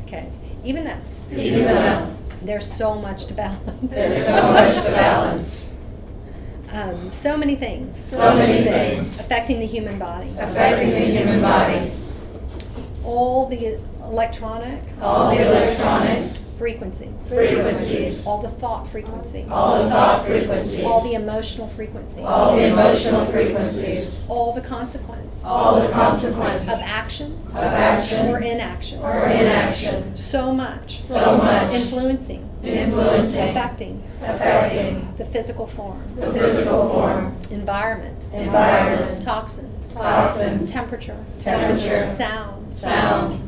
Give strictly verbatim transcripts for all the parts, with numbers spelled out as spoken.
Okay. Even though. Even though. There's so much to balance. There's so much to balance. Um, so many things. So many things. Affecting the human body. Affecting the human body. All the electronic. All the electronic. Frequencies. Frequencies. All the thought frequencies. All the thought frequencies. All the emotional frequencies. All the emotional frequencies. All the consequence. All the consequence. Of action. Of action. Or inaction. Or inaction. So much. So much. Influencing. Influencing. Affecting. Affecting. The physical form. The physical form. Environment. Environment. Toxins. Toxins. Temperature. Temperature. Sound. Sound.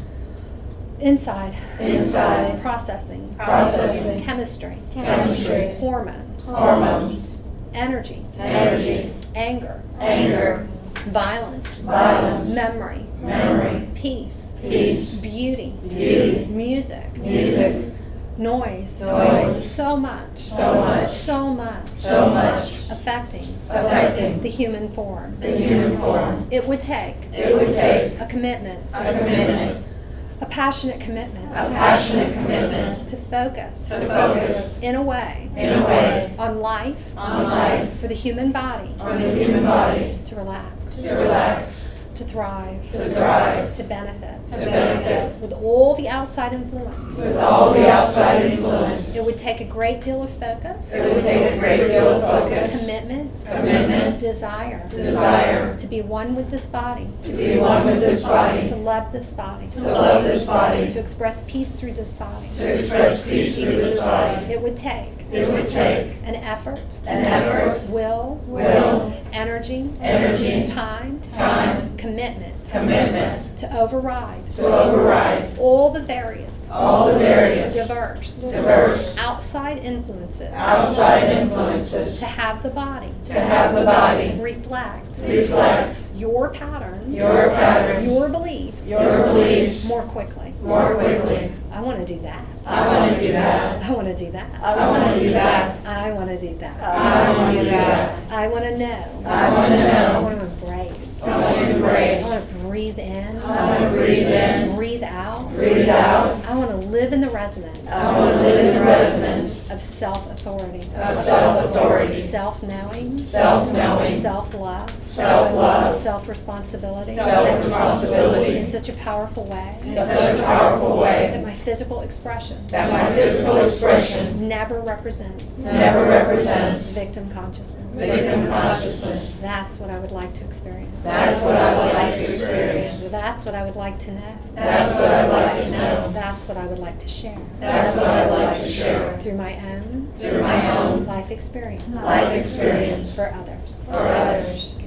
Inside. Inside. Processing. Processing. Chemistry. Chemistry. Hormones. Hormones. Energy. Energy. Anger. Anger. Violence. Violence. Memory. Memory. Peace. Peace. Beauty. Beauty. Music. Music. Noise. Noise. So much. So much. So much. So much. Affecting. Affecting. The human form. The human form. It would take. It would take. A commitment. A commitment. A passionate commitment. A passionate commitment. To focus. To focus. In a way. In a way. On life. On life. For the human body. For the human body. To relax. To relax. To thrive. To thrive. To benefit. To benefit. With all the outside influence. With all the outside influence. It would take a great deal of focus. It would take a great deal of focus. Commitment. Commitment. Desire. Desire. To be one with this body. To be one with this body. To love this body. To love this body. To express peace through this body. To express peace through this body. It would take. It would take. An effort. An effort. Will. Will. Energy. Energy. Time. Time. Commitment. Commitment. To override. To override. All the various. All the various. Diverse. Diverse. Outside influences. Outside influences. To have the body. To have the body. Reflect. Reflect. Your patterns. Your patterns. Your beliefs. Your beliefs. More quickly. More quickly. I want to do that. I want to do that. I want to do that. I want to do that. I want to do that. I want to do that. I want to know. I want to I know. want to embrace. I want to embrace. I want to breathe in. I want to breathe in. Breathe out. Breathe out. I want to live in the resonance. I want to live in the resonance of self-authority. of self-authority. Self-knowing. Self-knowing. Self-love. Self-love. Self-responsibility. Self-responsibility. In such a powerful way. In such a powerful way. That my physical expression. That my physical expression Never represents. never represents Victim consciousness. victim consciousness. That's what I would like to experience. That's what I would like to experience. That's what I would like to know. That's what I'd like to know. That's what I would like to share. That's what I'd like to share. Through my own Through my own life experience. life experience For others. for others.